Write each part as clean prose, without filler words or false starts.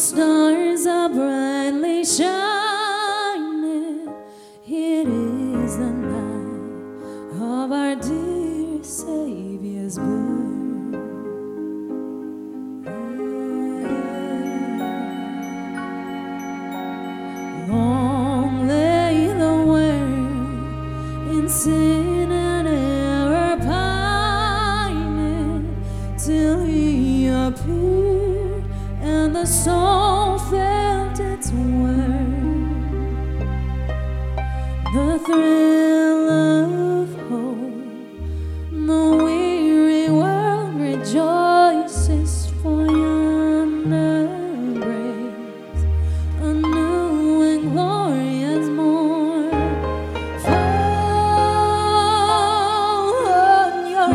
stars are brightly shining. It is the night of our dear Savior's birth. Long lay the world in sin and error pining, till He appeared and the soul felt its worth. The thrill of hope, the weary world rejoices for yonder grace, a new and glorious morn. Fall on your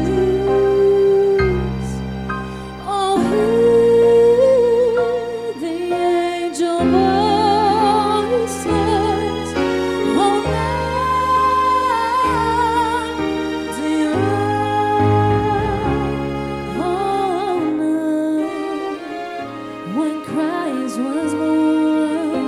knees, oh, hear the angel voices, oh, night, dear, oh, night, when Christ was born.